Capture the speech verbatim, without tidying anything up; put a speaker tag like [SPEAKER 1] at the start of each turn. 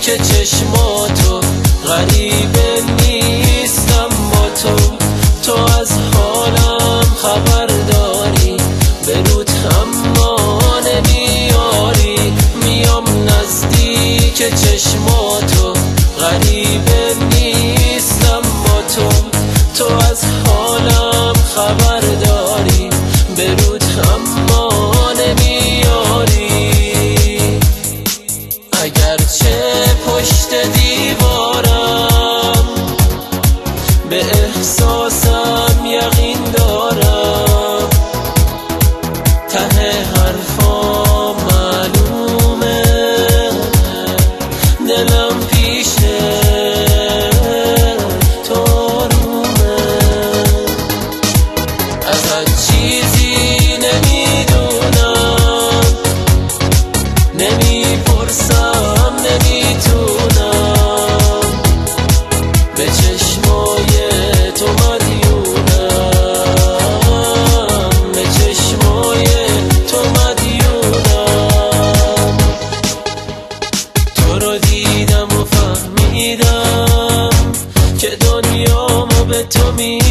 [SPEAKER 1] که چشماتو غریبه نیستم با تو. تو از حالم خبر داری، به رود اما نمیاری. میام نزدیک چشماتو غریبه نیستم با تو. تو از حالم خبر داری، به رود اما نمیاری. اگرچه پشت دیوارم به احساسم یقین دارم، ته حرفا معلومه دلم پیشه تو رومه. ازت چیزی نمیدونم، نمیپرسم، نمیتونم، به چشمای تو مدیونم، به چشمای تو مدیونم. تو رو دیدم و فهمیدم که دنیامو به تو می